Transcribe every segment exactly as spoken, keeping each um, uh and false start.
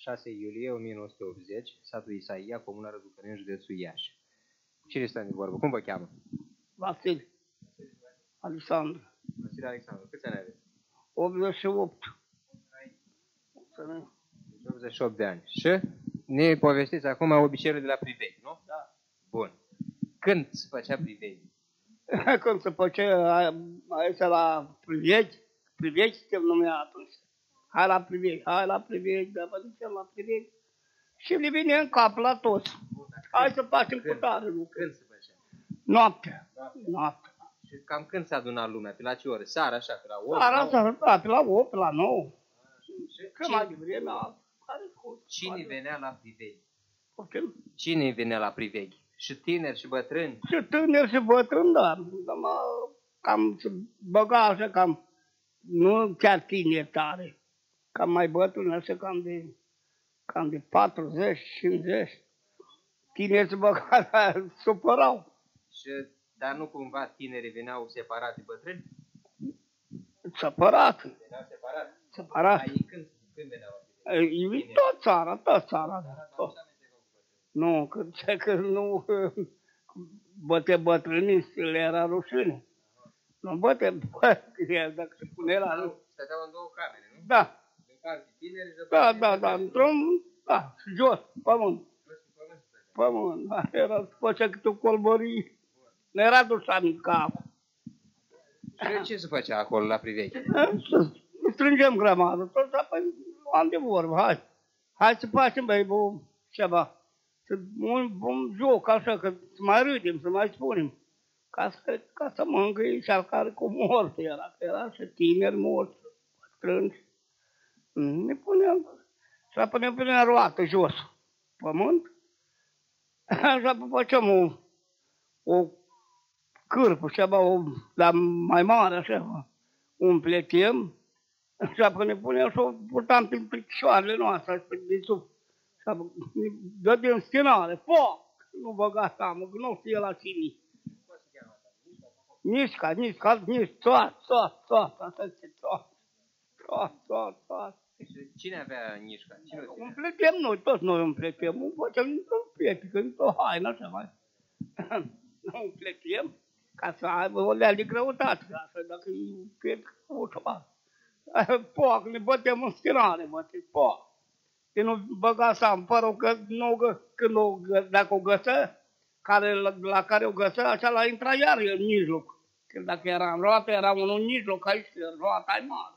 șase iulie o mie nouă sute optzeci, satul Isaia, comuna Răducăneni, județul Iași. Cine stă de vorbă? Cum vă cheamă? Vasile. Alexandru. Vasile Alexandru. Câți ani aveți? optzeci și opt. optzeci și opt de ani. Și ne povestiți acum obiceiurile de la Privei, nu? Da. Bun. Când se făcea Privei? Când se făcea aici la Privei, Privei se numea atunci. Hai la Privei, hai la Privei, dar vă ducem la Privei. Și le vine în cap la toți. Hai să facem cu tare lucru. Când se făcea? Noaptea. Noaptea. Și cam când se aduna lumea? Pe la ce ore? Seara, așa, pe la opt? Seara, seara, da, pe la opt, pe la nouă. Că Cine- mai devreme, care cu... Cine venea la Privei? Poftim? Cine venea la Privei? Și tineri și bătrâni? Și tânăr și bătrân, da. Dar mă, cam se băga așa, cam, nu chiar tineri tare, cam mai bătrân, așa, cam de, cam de patruzeci, cincizeci. Tineri se băga, dar supărau. Și, dar nu cumva tinerii veneau separați de bătrâni? Supărat, Veneau separați? supărat. Dar ei când, când veneau la Privei? E tot țara, tot țara. Tot. Nu, că, că nu băte bătrânii, le era rușine. Nu băte, bă, dacă se pune la... Stăteau în două camere, nu? Da, În parte tineri și de da, parte da, da, într-un, da, jos, pământ, pământ. pământ, da, era, făcea câte o colbărie, nu era dus în cap. Și ce se făcea acolo la Privei? Să strângem grămadă, tot apoi luam de vorbă, hai, hai să facem, băi, bă, ceva, să un, un joc așa, că să mai râdem, să mai spunem, ca să, ca să mângâie cel care cu mort era, că era și tineri morți, bătrâni. Ne puneam, și apoi ne puneam roată jos, pământ, așa făceam o, o cârpă, ceva, o, dar mai mare, așa, umpletem, și apoi ne puneam și o purtam pe picioarele noastre, pe de sub, și apoi ne dădeam stinare, foc, nu băga seamă, că nu știe la cine. Nișca, nișca, nișca, toat, toat, toat, așa ce toat, toat, toat, toat. Și cine avea nișca? Cine o ținea? Umpletem noi, toți noi umpletem, nu facem într-o pietică, într-o haină, așa mai. Umpletem ca să aibă o lea de greutate, ca să dacă e pietică, o ceva. Poc, ne bătem în stinare, bătem, poc. Și nu băga seamă, părul că nu, gă- când o, gă- dacă o găsă, care, la, la care o găsă, așa la intra iar în mijloc. Că dacă era în roată, era unul în mijloc, aici roata e mare.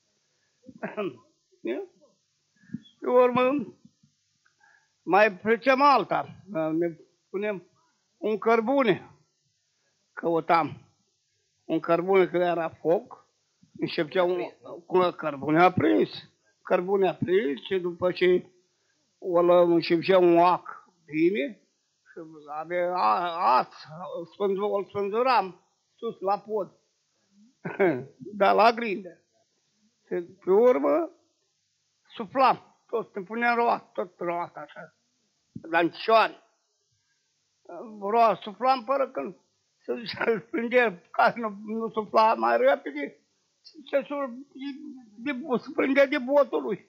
Pe urmă, mai făceam alta, ne punem un cărbune, căutam un cărbune care era foc, începea un, cu cărbune aprins, cărbune aprins și după ce o luăm, începea un oac bine și avea aț, îl spânzuram sus la pod, dar la grindă. Și pe urmă, suflam, tot, ne puneam roat, tot roat așa, la încioare. Roat, suflam până când se sprânge, ca să nu, nu sufla mai repede, se, sur, de, de, se prindea de botul lui.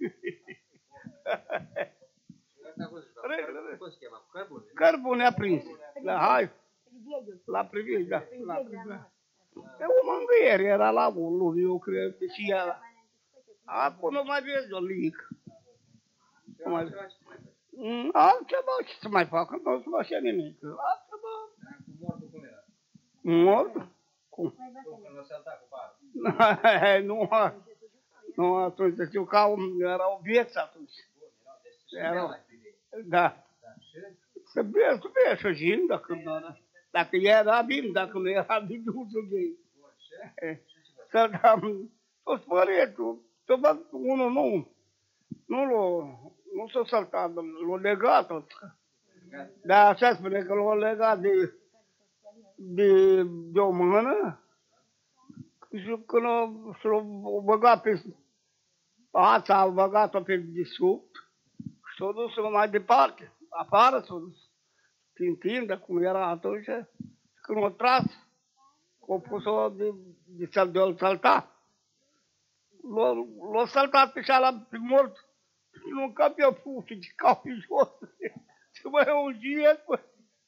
Cum se chema? Cărbune? Cărbune aprins, la hai, la privire, da, la privire. E o mângâiere era la lui, eu cred că și ea. Acum nu mai vezi o lică. Nu mai vezi. Mm, Altceva ce să mai facă, nu o să face nimic. Altceva. Cu mortul cum era? Mort? Cum? Când o salta cu parul. Nu, nu atunci, știu că au- erau vieți atunci. Erau. Da. Să bea, să bea și gin, dacă, dacă era bine, dacă nu era bine, nu să bea. Să dăm, tot spăretul, să văd unul nu, nu l-a, nu s-a saltat, l-a legat tot. Dar așa spune că l-a legat de, de, de o mână și când o, și l-a băgat pe ața, a băgat-o pe desubt și s-a dus mai departe, afară s-a dus, prin tindă, cum era atunci, când o tras, o pus-o de, de, de, de-o salta. L-a, l-a saltat pe cealaltă, pe mort, nu ca pe fușă, ci ca pe jos. Și mai un giet, bă.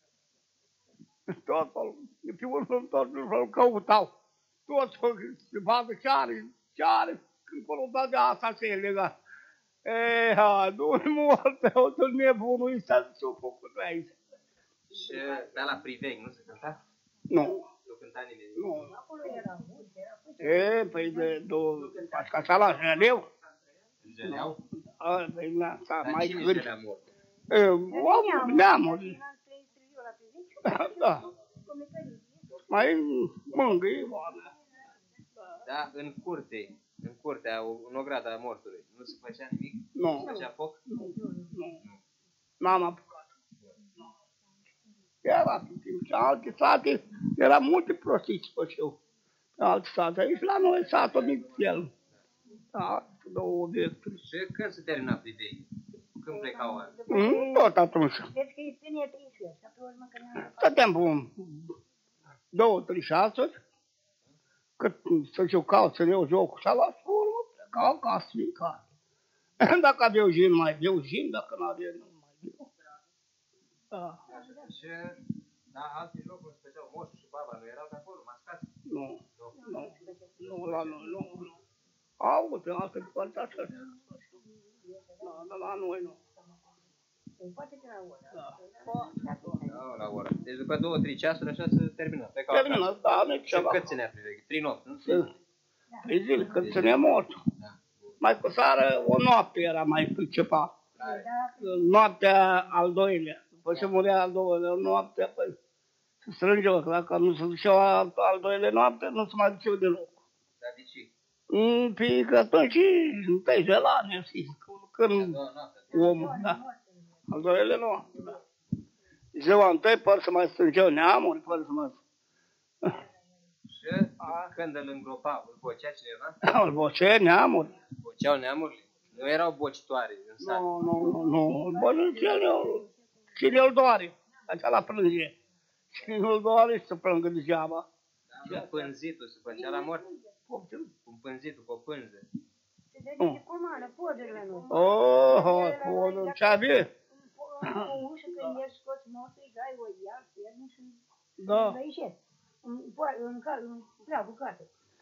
Totul, pe urmă, totul să-l căutau. Totul, se vadă ce are, ce are, când colo de asta se lega. E, ha, nu-i moarte, o să nebunul ăsta ce-o făcut aici. Și pe la priveghi, nu se cânta? Nu. Nu cânta nimeni? Nu. Acolo era mult, era puțin. E, păi de două, ca să la Jeneu. Jeleau? A, păi na, s-a Dar mai cine cât. jelea mort? E, oameni, neamuri. Da, da. Mai mângâi oameni. Da, în curte, în curtea, în ograda mortului, nu se făcea nimic? Nu. Nu se făcea foc? Nu, nu. N-am apucat. Era pe timp ce alte sate, era multe prostii ce făceau. Pe alte sate, aici la noi satul mic el. Da, două obiecturi. Și când se termina priveghi? Când plecau oameni? Mm, tot atunci. Deci că îi ține trei și pe urmă că ne-am Stăteam pe două, trei șasuri, cât să jucau, să ne jocul și ala, și pe urmă plecau acasă fiecare. Dacă aveau jin, mai aveau jin, dacă nu aveau, nu mai aveau. Da. Și, da, alte locuri special, moșul și baba nu erau de acolo, mascați? Nu, nu, nu, la noi, nu, nu. Au, pe altă parte așa. Da, dar la noi nu. poate că la ora. Da. Da, la oră. Deci după două, trei ceasuri așa se termină. Plecau acasă. Termină, da, nu Și ceva. cât ținea priveghi? Trei nopți, nu? Trei zile, când ține mort. Da. Mai cu seară, o noapte era mai principal. Noaptea al doilea. După ce murea al doilea noaptea, păi se strângeau, că dacă nu se duceau al, al doilea noapte, nu se mai duceau deloc. Dar de ce? Mm, Păi că atunci, întâi de la ne când Doua noapte. omul, da. Al doilea noapte, da. Ziua întâi, păr să mai strângeau neamuri, păr să mai... Și când îl îngropau, îl bocea cineva? Al bocea neamuri. Boceau neamurile? Nu erau bocitoare în sat. Nu, nu, nu, nu. Bă, nu, cine-l, cine-l doare? Așa la plânge. Cine-l doare să plângă degeaba. Dar nu pânzitul se făcea la mort? Poftim? Cu pânzitul, cu o pânză. Se dădea cu mană, podurile nu. Oh, oh, ce avea? O ușă când ești scoți mortul, îi dai o ia, pierdem și Da. îi ieșe. În pragul casei.